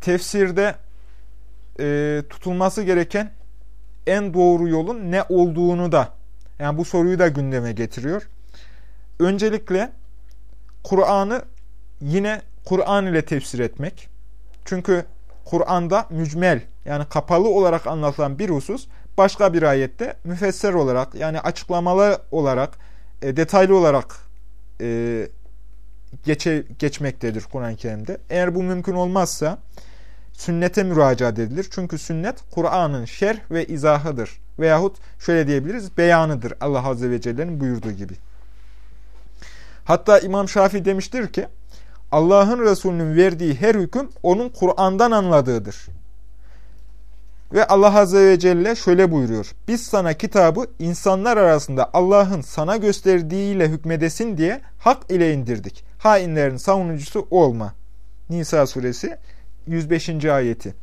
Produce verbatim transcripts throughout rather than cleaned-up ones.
tefsirde e, tutulması gereken en doğru yolun ne olduğunu da, yani bu soruyu da gündeme getiriyor. Öncelikle Kur'an'ı yine Kur'an ile tefsir etmek. Çünkü Kur'an'da mücmel, yani kapalı olarak anlatılan bir husus başka bir ayette müfesser olarak, yani açıklamalı olarak, e, detaylı olarak e, geçe, geçmektedir Kur'an-ı Kerim'de. Eğer bu mümkün olmazsa sünnete müracaat edilir. Çünkü sünnet Kur'an'ın şerh ve izahıdır. Veyahut şöyle diyebiliriz, beyanıdır Allah Azze ve Celle'nin buyurduğu gibi. Hatta İmam Şafii demiştir ki, Allah'ın Resulü'nün verdiği her hüküm onun Kur'an'dan anladığıdır. Ve Allah Azze ve Celle şöyle buyuruyor. Biz sana kitabı insanlar arasında Allah'ın sana gösterdiğiyle hükmedesin diye hak ile indirdik. Hainlerin savunucusu olma. Nisa suresi yüz beşinci ayeti.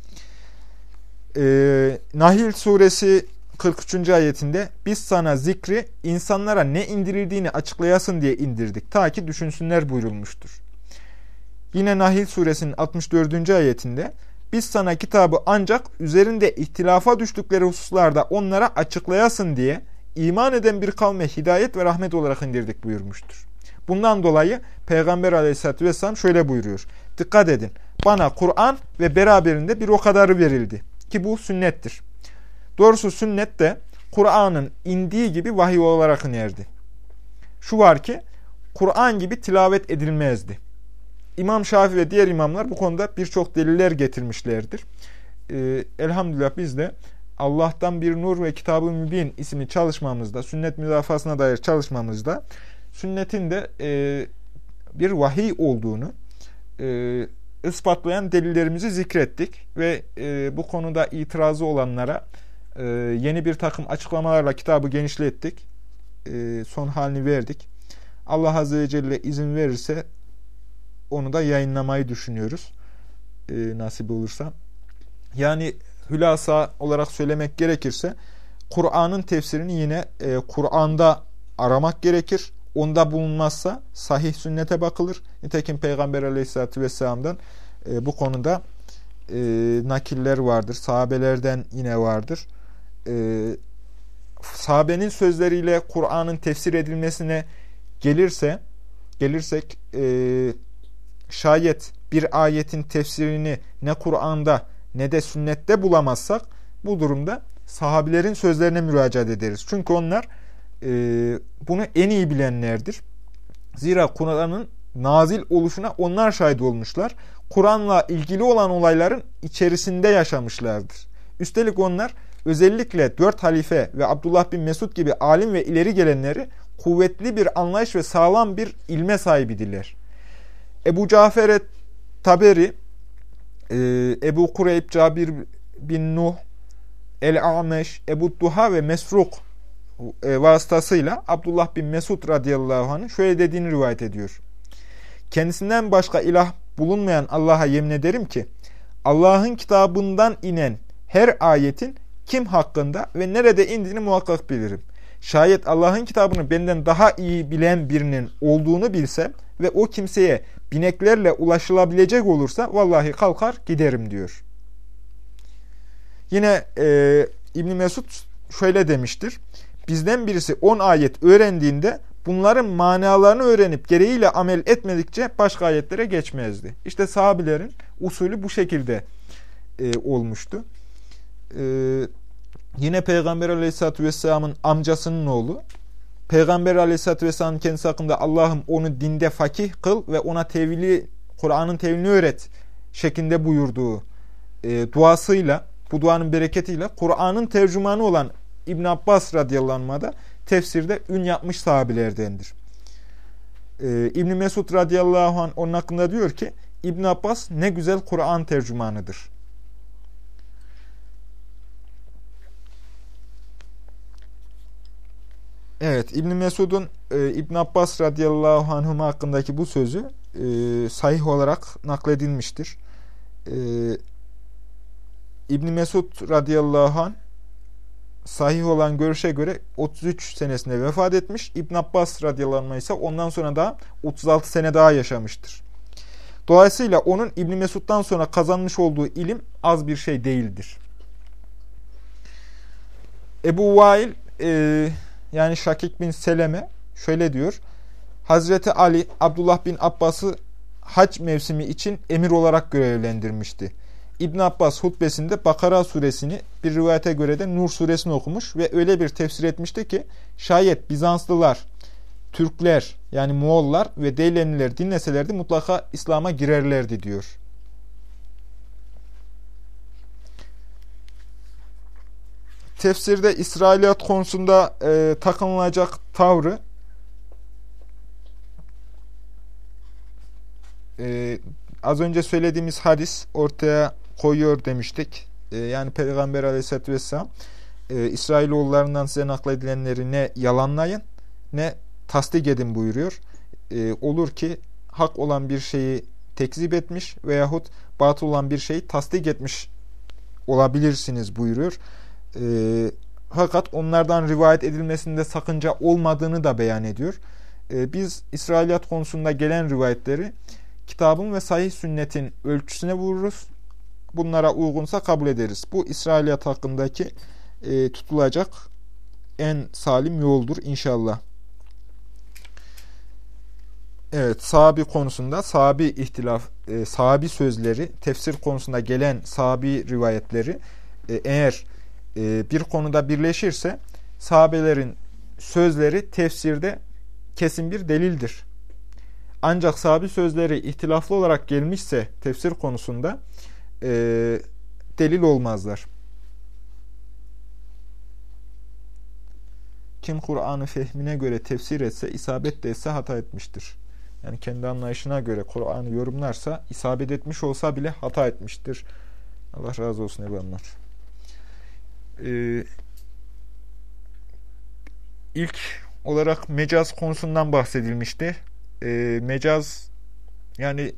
Ee, Nahil suresi kırk üçüncü ayetinde biz sana zikri insanlara ne indirildiğini açıklayasın diye indirdik. Ta ki düşünsünler buyurulmuştur. Yine Nahil suresinin altmış dördüncü ayetinde biz sana kitabı ancak üzerinde ihtilafa düştükleri hususlarda onlara açıklayasın diye iman eden bir kavme hidayet ve rahmet olarak indirdik buyurmuştur. Bundan dolayı Peygamber Aleyhisselatü Vesselam şöyle buyuruyor. Dikkat edin, bana Kur'an ve beraberinde bir o kadarı verildi. Ki bu sünnettir. Doğrusu sünnet de Kur'an'ın indiği gibi vahiy olarak inerdi. Şu var ki Kur'an gibi tilavet edilmezdi. İmam Şafii ve diğer imamlar bu konuda birçok deliller getirmişlerdir. Ee, elhamdülillah biz de Allah'tan bir nur ve Kitab-ı Mübin isimli çalışmamızda, sünnet müdafasına dair çalışmamızda sünnetin de e, bir vahiy olduğunu e, ispatlayan delillerimizi zikrettik ve e, bu konuda itirazı olanlara e, yeni bir takım açıklamalarla kitabı genişlettik. E, son halini verdik. Allah Azze ve Celle izin verirse onu da yayınlamayı düşünüyoruz. E, nasip olursa. Yani hülasa olarak söylemek gerekirse Kur'an'ın tefsirini yine e, Kur'an'da aramak gerekir. Onda bulunmazsa sahih sünnete bakılır. Nitekim Peygamber Aleyhisselatü Vesselam'dan e, bu konuda e, nakiller vardır. Sahabelerden yine vardır. E, sahabenin sözleriyle Kur'an'ın tefsir edilmesine gelirse gelirsek e, şayet bir ayetin tefsirini ne Kur'an'da ne de sünnette bulamazsak bu durumda sahabilerin sözlerine müracaat ederiz. Çünkü onlar e, bunu en iyi bilenlerdir. Zira Kur'an'ın nazil oluşuna onlar şahit olmuşlar. Kur'an'la ilgili olan olayların içerisinde yaşamışlardır. Üstelik onlar özellikle dört halife ve Abdullah bin Mesud gibi alim ve ileri gelenleri kuvvetli bir anlayış ve sağlam bir ilme sahibidirler. Ebu Cafer Taberi, Ebu Kureyb Cabir bin Nuh, El-Ameş, Ebu Duha ve Mesruk vasıtasıyla Abdullah bin Mesud radıyallahu anh'ın şöyle dediğini rivayet ediyor. Kendisinden başka ilah bulunmayan Allah'a yemin ederim ki Allah'ın kitabından inen her ayetin kim hakkında ve nerede indiğini muhakkak bilirim. Şayet Allah'ın kitabını benden daha iyi bilen birinin olduğunu bilsem ve o kimseye bineklerle ulaşılabilecek olursa vallahi kalkar giderim diyor. Yine e, İbn Mesud şöyle demiştir. Bizden birisi on ayet öğrendiğinde bunların manalarını öğrenip gereğiyle amel etmedikçe başka ayetlere geçmezdi. İşte sahabilerin usulü bu şekilde e, olmuştu. E, yine Peygamber Aleyhisselatü Vesselam'ın amcasının oğlu, Peygamber Aleyhisselatü Vesselam'ın kendisi hakkında Allah'ım onu dinde fakih kıl ve ona tevili, Kur'an'ın tevilini öğret şeklinde buyurduğu e, duasıyla, bu duanın bereketiyle Kur'an'ın tercümanı olan İbn Abbas radıyallahu anh'a da tefsirde ün yapmış sahabilerdendir. Ee, İbn Mesud radıyallahu anh onun hakkında diyor ki İbn Abbas ne güzel Kur'an tercümanıdır. Evet, İbn Mesud'un e, İbn Abbas radıyallahu anhuma hakkındaki bu sözü e, sahih olarak nakledilmiştir. E, İbn Mesud radıyallahu anh sahih olan görüşe göre otuz üç senesinde vefat etmiş. İbn Abbas radıyallahu anh ise ondan sonra da otuz altı sene daha yaşamıştır. Dolayısıyla onun İbn Mesud'dan sonra kazanmış olduğu ilim az bir şey değildir. Ebu Vail e, yani Şakik bin Seleme şöyle diyor. Hazreti Ali Abdullah bin Abbas'ı hac mevsimi için emir olarak görevlendirmişti. İbn Abbas hutbesinde Bakara suresini, bir rivayete göre de Nur suresini okumuş ve öyle bir tefsir etmişti ki şayet Bizanslılar, Türkler yani Moğollar ve Deylemiler dinleselerdi mutlaka İslam'a girerlerdi diyor. Tefsirde İsrailiyat konusunda e, takınılacak tavrı e, az önce söylediğimiz hadis ortaya koyuyor demiştik. E, yani Peygamber Aleyhisselatü Vesselam e, İsrailoğullarından size nakledilenleri ne yalanlayın ne tasdik edin buyuruyor. E, olur ki hak olan bir şeyi tekzip etmiş veyahut batıl olan bir şeyi tasdik etmiş olabilirsiniz buyuruyor. E, fakat onlardan rivayet edilmesinde sakınca olmadığını da beyan ediyor. E, biz İsrailiyat konusunda gelen rivayetleri kitabın ve sahih sünnetin ölçüsüne vururuz. Bunlara uygunsa kabul ederiz. Bu İsrailiyat hakkındaki e, tutulacak en salim yoldur inşallah. Evet, sahabi konusunda sahabi ihtilaf, e, sahabi sözleri, tefsir konusunda gelen sahabi rivayetleri e, eğer e, bir konuda birleşirse sahabelerin sözleri tefsirde kesin bir delildir. Ancak sahabi sözleri ihtilaflı olarak gelmişse tefsir konusunda e, delil olmazlar. Kim Kur'an'ı fehmine göre tefsir etse, isabet de etse hata etmiştir. Yani kendi anlayışına göre Kur'an'ı yorumlarsa, isabet etmiş olsa bile hata etmiştir. Allah razı olsun Ebu Ammar. Ee, ilk olarak mecaz konusundan bahsedilmişti. Ee, mecaz yani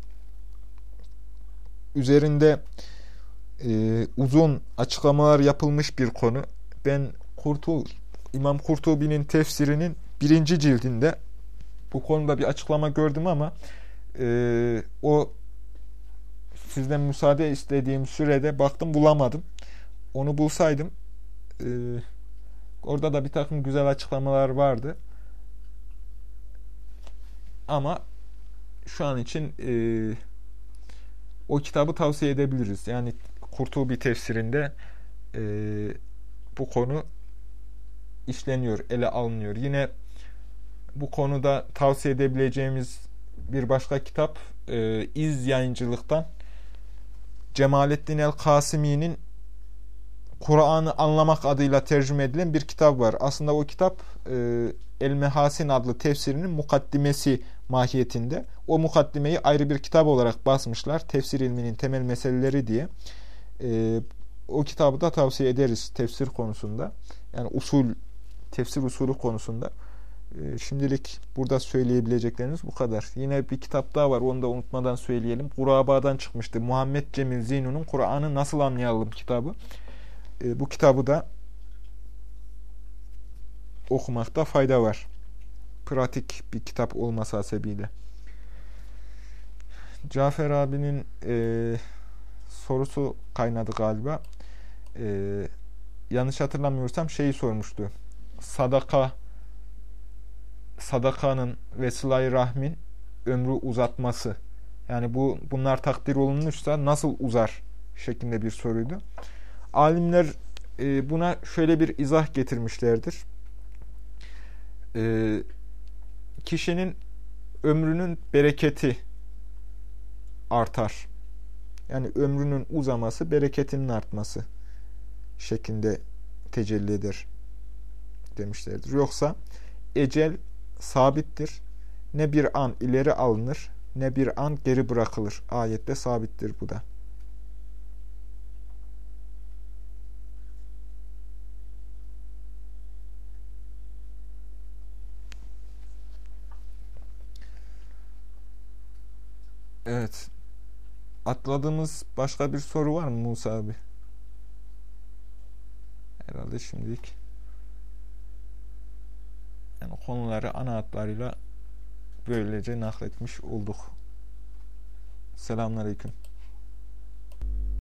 üzerinde e, uzun açıklamalar yapılmış bir konu. Ben Kurtu, İmam Kurtubi'nin tefsirinin birinci cildinde bu konuda bir açıklama gördüm ama e, o sizden müsaade istediğim sürede baktım bulamadım. Onu bulsaydım e, orada da bir takım güzel açıklamalar vardı. Ama şu an için e, o kitabı tavsiye edebiliriz. Yani Kurtubi tefsirinde e, bu konu işleniyor, ele alınıyor. Yine bu konuda tavsiye edebileceğimiz bir başka kitap e, İz Yayıncılık'tan Cemalettin el-Kasimi'nin Kur'an'ı anlamak adıyla tercüme edilen bir kitap var. Aslında o kitap e, El-Mehasin adlı tefsirinin mukaddimesi mahiyetinde. O mukaddimeyi ayrı bir kitap olarak basmışlar. Tefsir ilminin temel meseleleri diye. E, o kitabı da tavsiye ederiz tefsir konusunda. Yani usul, tefsir usulü konusunda. E, şimdilik burada söyleyebileceklerimiz bu kadar. Yine bir kitap daha var. Onu da unutmadan söyleyelim. Kuraba'dan çıkmıştı. Muhammed Cemil Zeynu'nun Kur'an'ı Nasıl Anlayalım kitabı. E, bu kitabı da okumakta fayda var. Pratik bir kitap olması hasebiyle. Cafer abinin e, sorusu kaynadı galiba. E, yanlış hatırlamıyorsam şeyi sormuştu. Sadaka sadakanın ve sıla-i rahmin ömrü uzatması. Yani bu bunlar takdir olunmuşsa nasıl uzar şeklinde bir soruydu. Alimler e, buna şöyle bir izah getirmişlerdir. E, kişinin ömrünün bereketi artar. Yani ömrünün uzaması, bereketinin artması şeklinde tecelli eder demişlerdir. Yoksa ecel sabittir. Ne bir an ileri alınır, ne bir an geri bırakılır. Ayette sabittir bu da. Evet. Atladığımız başka bir soru var mı Musa abi? Herhalde şimdilik yani konuları ana hatlarıyla böylece nakletmiş olduk. Selamünaleyküm.